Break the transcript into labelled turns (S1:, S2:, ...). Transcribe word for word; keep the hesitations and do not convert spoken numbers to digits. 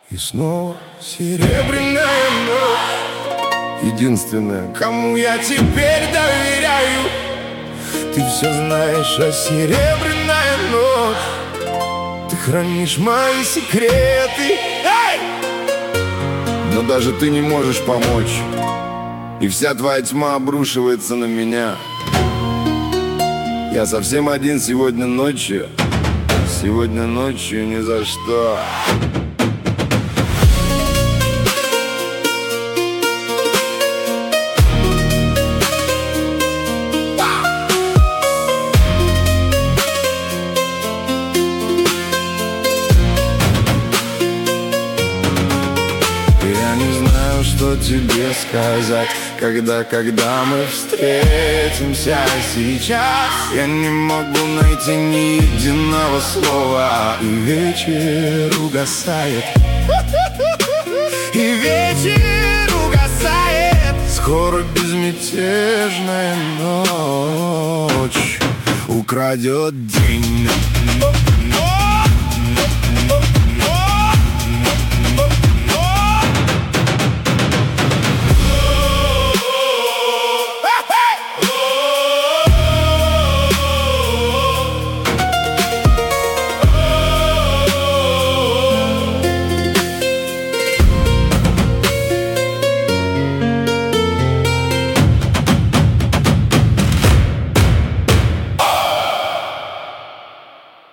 S1: И снова серебряная ночь, единственная, кому я теперь доверяю. Ты все знаешь, а серебряная ночь, ты хранишь мои секреты. Эй! Но даже ты не можешь помочь, и вся твоя тьма обрушивается на меня. Я совсем один сегодня ночью, сегодня ночью ни за что. Я не знаю, что тебе сказать, когда, когда мы встретимся сейчас. Я не могу найти ни единого слова. И вечер угасает, и вечер угасает. Скоро безмятежная ночь украдет день.